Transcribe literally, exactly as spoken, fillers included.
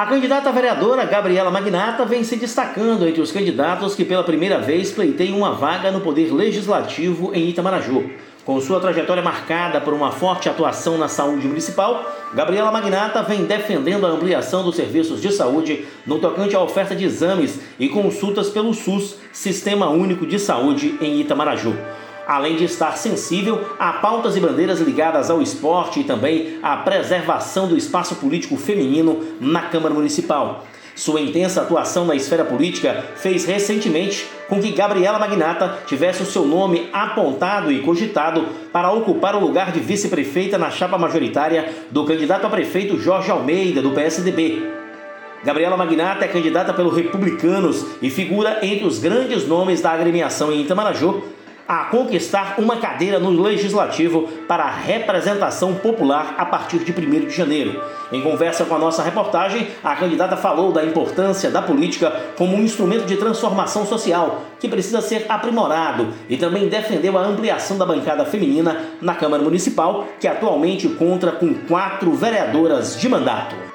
A candidata a vereadora Gabriela Magnata vem se destacando entre os candidatos que pela primeira vez pleiteiam uma vaga no Poder Legislativo em Itamaraju. Com sua trajetória marcada por uma forte atuação na saúde municipal, Gabriela Magnata vem defendendo a ampliação dos serviços de saúde no tocante à oferta de exames e consultas pelo SUS, Sistema Único de Saúde em Itamaraju. Além de estar sensível a pautas e bandeiras ligadas ao esporte e também à preservação do espaço político feminino na Câmara Municipal. Sua intensa atuação na esfera política fez recentemente com que Gabriela Magnata tivesse o seu nome apontado e cogitado para ocupar o lugar de vice-prefeita na chapa majoritária do candidato a prefeito Jorge Almeida, do P S D B. Gabriela Magnata é candidata pelo Republicanos e figura entre os grandes nomes da agremiação em Itamaraju a conquistar uma cadeira no Legislativo para a representação popular a partir de primeiro de janeiro. Em conversa com a nossa reportagem, a candidata falou da importância da política como um instrumento de transformação social que precisa ser aprimorado e também defendeu a ampliação da bancada feminina na Câmara Municipal, que atualmente conta com quatro vereadoras de mandato.